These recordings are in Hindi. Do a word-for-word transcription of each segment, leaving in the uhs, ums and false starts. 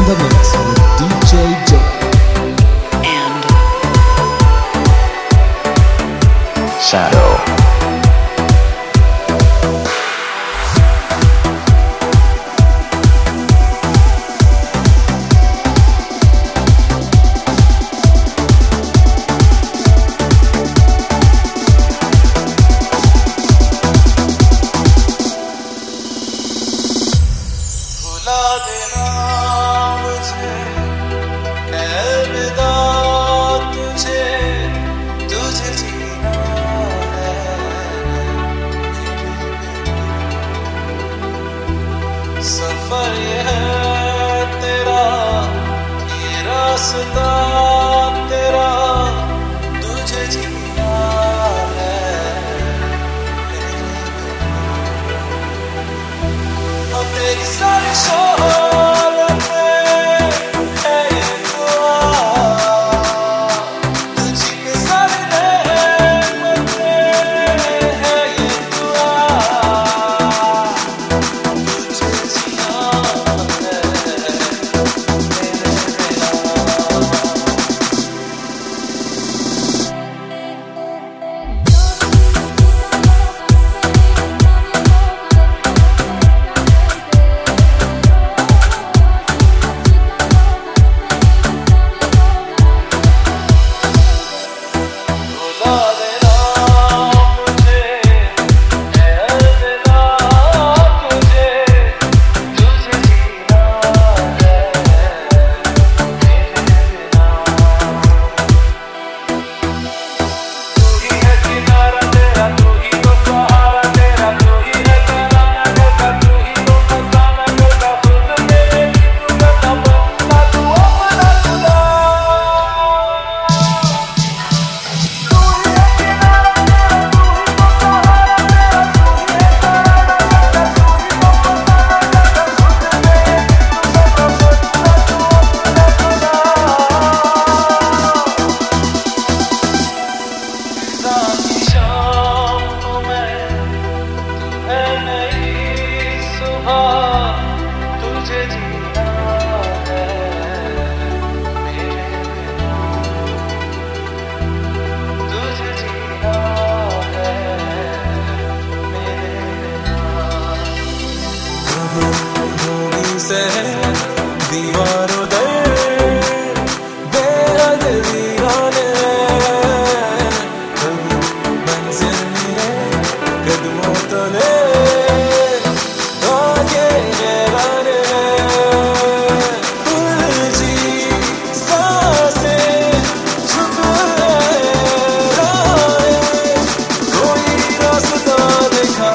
the mix with D J Joe and Shadow. सफर ये है तेरा, ये रास्ता तेरा, तुझे जीना है और तेरी सारी शोहरत है ये दुआ, तुझी के सारे नेमतें है ये दुआ, से दीवारों दर बेहद वीराने, मंजिल मेरे कदमों तले आगे हैराने, उलझी सांसें छुप राहें, कोई रास्ता दिखा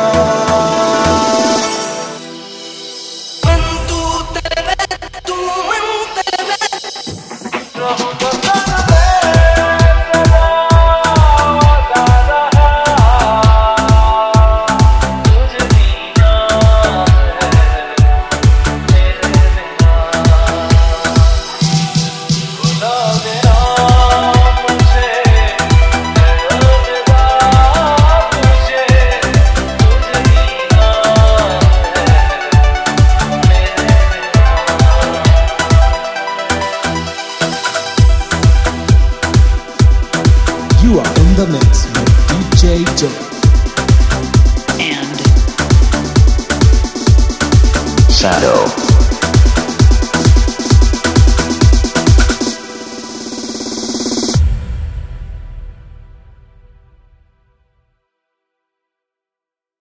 You are in the mix with D J Joe and Shadow.